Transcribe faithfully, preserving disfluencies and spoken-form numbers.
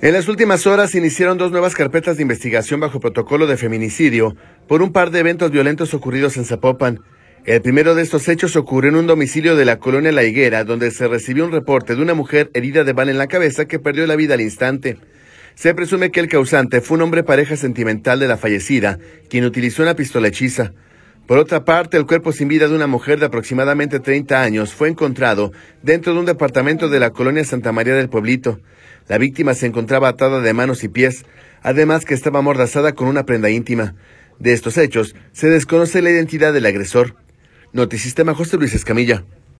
En las últimas horas se iniciaron dos nuevas carpetas de investigación bajo protocolo de feminicidio por un par de eventos violentos ocurridos en Zapopan. El primero de estos hechos ocurrió en un domicilio de la colonia La Higuera, donde se recibió un reporte de una mujer herida de bala en la cabeza que perdió la vida al instante. Se presume que el causante fue un hombre pareja sentimental de la fallecida, quien utilizó una pistola hechiza. Por otra parte, el cuerpo sin vida de una mujer de aproximadamente treinta años fue encontrado dentro de un departamento de la colonia Santa María del Pueblito. La víctima se encontraba atada de manos y pies, además que estaba amordazada con una prenda íntima. De estos hechos, se desconoce la identidad del agresor. Notisistema, José Luis Escamilla.